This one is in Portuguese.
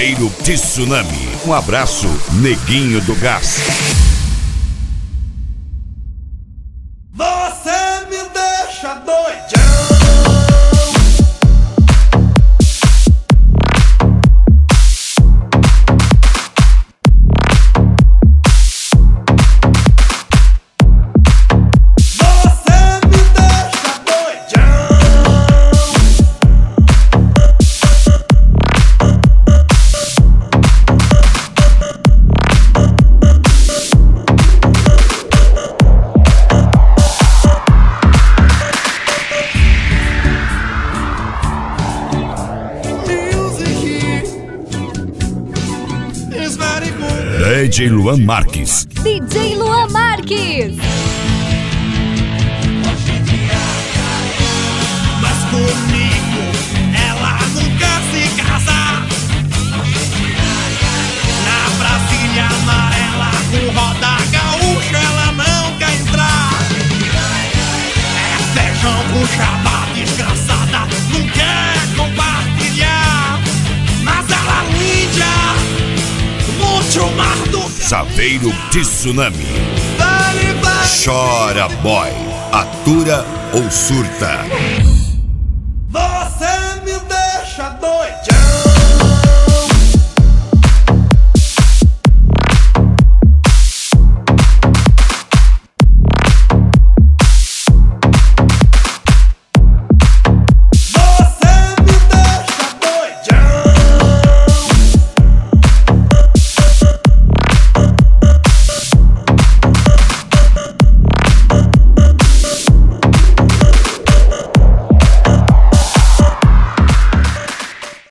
Chaveiro Tsunami. Um abraço, Neguinho do Gás. Você me deixa doidão. DJ Luan Marques. DJ Luan Marques. Mas comigo ela nunca se casa. Na Brasília amarela com roda gaúcha ela não quer entrar. É feijão com chapa desgraçada, não quer compartilhar. Mas ela linda, monte o mar do Chaveiro Tsunami. Chora boy, atura ou surta.